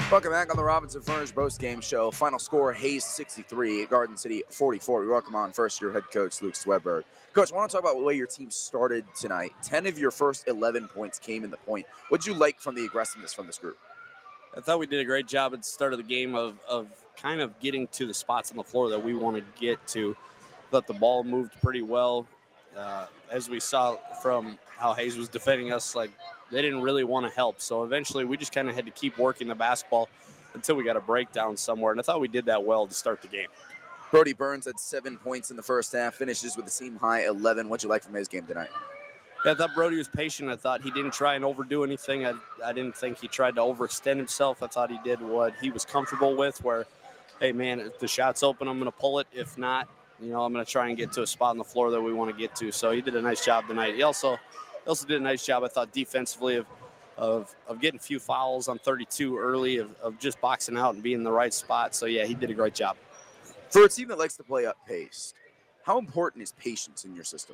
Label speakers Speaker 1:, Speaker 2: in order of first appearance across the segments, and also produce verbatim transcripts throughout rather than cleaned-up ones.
Speaker 1: Welcome back on the Robinson Furnish Post Game Show. Final score: Hayes sixty-three, Garden City forty-four. We welcome on first year head coach Luke Swedberg. Coach, I want to talk about the way your team started tonight. Ten of your first eleven points came in the point. What did you like from the aggressiveness from this group?
Speaker 2: I thought we did a great job at the start of the game of, of kind of getting to the spots on the floor that we want to get to. Thought the ball moved pretty well. Uh, as we saw from how Hayes was defending us, like they didn't really want to help. So eventually we just kind of had to keep working the basketball until we got a breakdown somewhere. And I thought we did that well to start the game.
Speaker 1: Brody Burns had seven points in the first half, finishes with a team high eleven. What'd you like from his game tonight?
Speaker 2: Yeah, I thought Brody was patient. I thought he didn't try and overdo anything. I, I didn't think he tried to overextend himself. I thought he did what he was comfortable with, where, hey, man, if the shot's open, I'm going to pull it. If not, you know, I'm going to try and get to a spot on the floor that we want to get to. So he did a nice job tonight. He also he also did a nice job, I thought, defensively of of, of getting a few fouls on thirty-two early, of, of just boxing out and being in the right spot. So, yeah, he did a great job.
Speaker 1: For a team that likes to play up-paced, how important is patience in your system?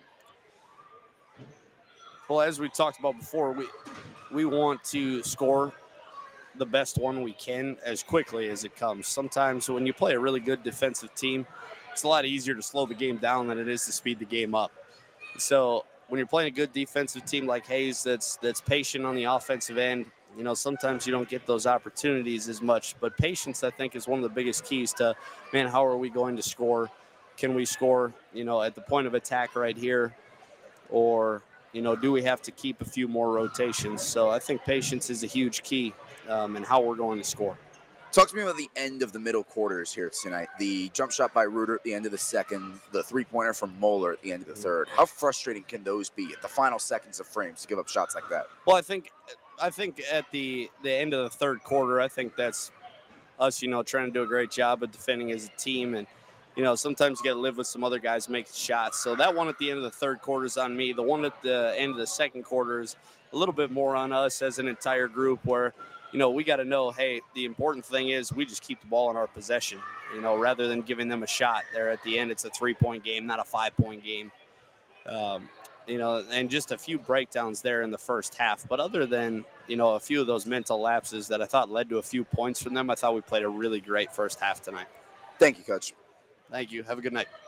Speaker 2: Well, as we talked about before, we we want to score the best one we can as quickly as it comes. Sometimes when you play a really good defensive team, it's a lot easier to slow the game down than it is to speed the game up. So when you're playing a good defensive team like Hayes that's that's patient on the offensive end, you know, sometimes you don't get those opportunities as much. But patience, I think, is one of the biggest keys to, man, how are we going to score? Can we score, you know, at the point of attack right here? Or – you know, do we have to keep a few more rotations? So I think patience is a huge key um, in how we're going to score.
Speaker 1: Talk to me about the end of the middle quarters here tonight. The jump shot by Reuter at the end of the second, the three-pointer from Moeller at the end of the third. How frustrating can those be at the final seconds of frames to give up shots like that?
Speaker 2: Well, I think I think at the, the end of the third quarter, I think that's us, you know, trying to do a great job of defending as a team. And, you know, sometimes you got to live with some other guys making shots. So that one at the end of the third quarter is on me. The one at the end of the second quarter is a little bit more on us as an entire group where, you know, we got to know, hey, the important thing is we just keep the ball in our possession, you know, rather than giving them a shot there at the end. It's a three-point game, not a five-point game. Um, you know, and just a few breakdowns there in the first half. But other than, you know, a few of those mental lapses that I thought led to a few points from them, I thought we played a really great first half tonight.
Speaker 1: Thank you, Coach.
Speaker 2: Thank you. Have a good night.